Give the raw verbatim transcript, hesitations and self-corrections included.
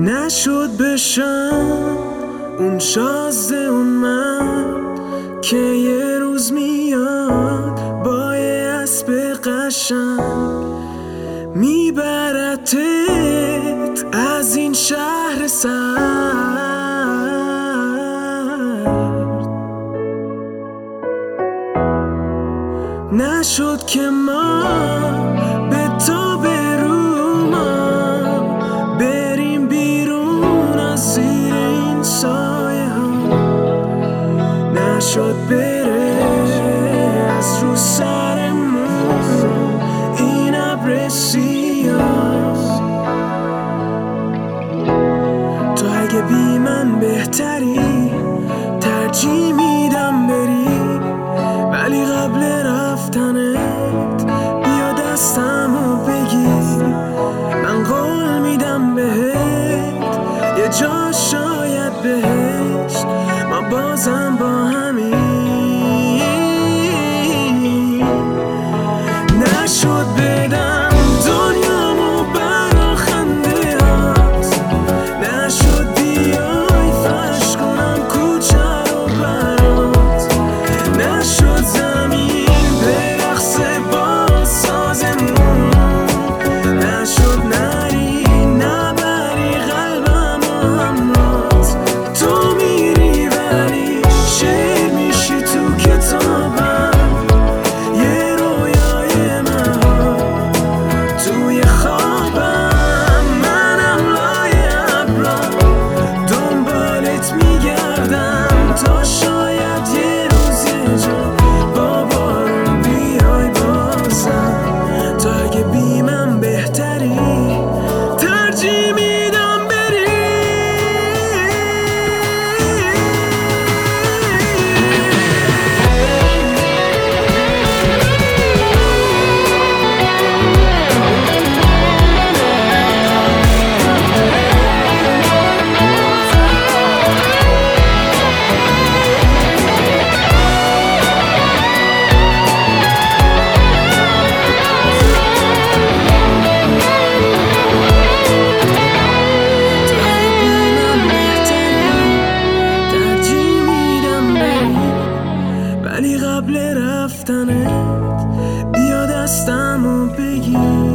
نشد بشم اون شازده اون مرد که یه روز میاد با یه اسب قشنگ میبرتت از این شهر سرد. نشد که ما به تو بروما بریم بیرون از زیر این سایه ها. نشد بره از رو سرمون این ابر سیاه. تو اگه بی من بهتری ترجیح میدم بری، ولی قبل رفتنت بیا دستمو بگیر. من قول میدم بهت یه جا شاید بهشت ما بازم با همین. نشد بدم دنیامو برا خنده هات، نشد بیای فرش کنم کوچه رو برات، نشد زمین برقصه با سازمون، نشد نری نبری قلبم و همرات. تو میری ولی شعر میشی تو کتابم، یه رویای مهار توی خوابم. منم لای ابرا دنبالت میگردم تا شاید یه روز یه جا با بارون بیای بازم. تو اگه بی من بهتری ترجیح میدم بری. ولی قبل رفتنت بیا دستمو بگیر.